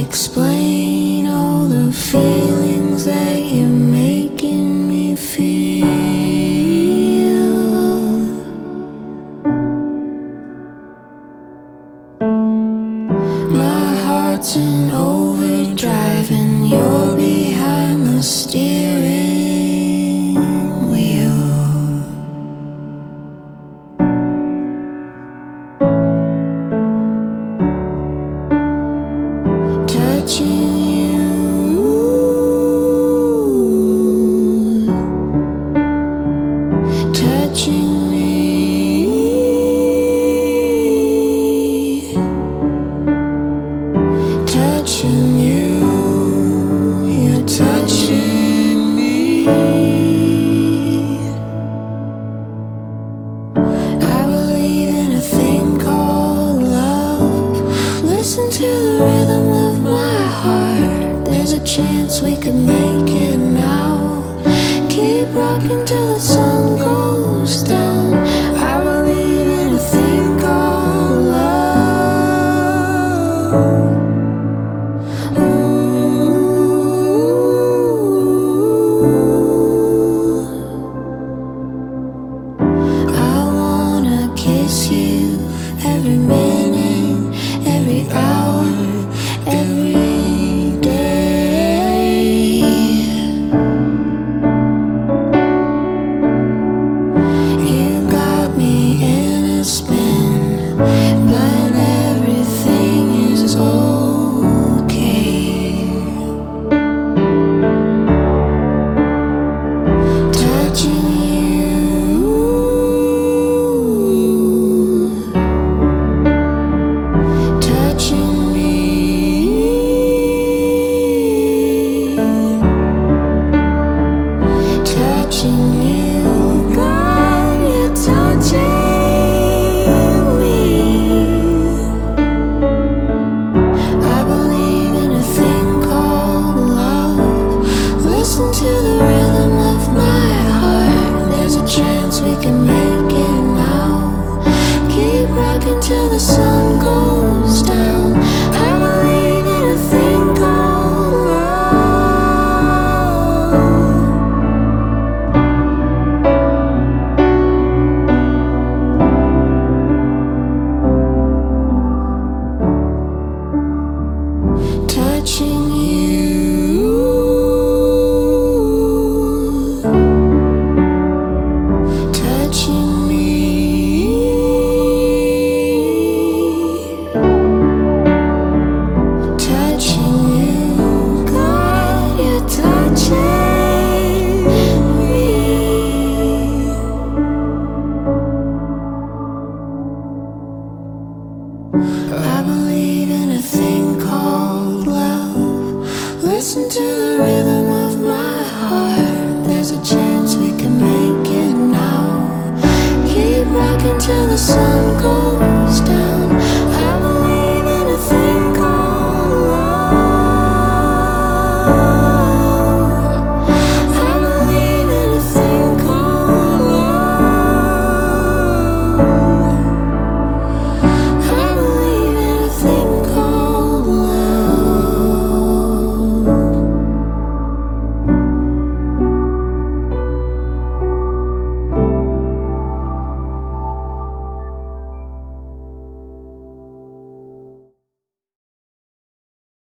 explain all the feelings that you're making me feel. My heart's in overdrive and you're behind the steering wheel. Touching you, touching me, touching you, you're touching me. I believe in a thing called love. Listen to the rhythm of my heart. There's a chance we could make it now. Keep rocking till the sun goes down. I believe in a thing called love. I wanna kiss you every minute, every hour, every day. You got me in a spin, but everything is okay. Touching you, touching me, touching you, God, you're touching me. I believe in a thing called love. Listen to the rhythm of my heart. There's a chance we can make it now. Keep rocking till the sun goes down. I believe in a thing called love. Touching you, touching me, touching you, God, you're touching me. I believe in a thing called love. Listen to the rhythm of my heart. There's a chance we can make it now. Keep rocking till the sun goes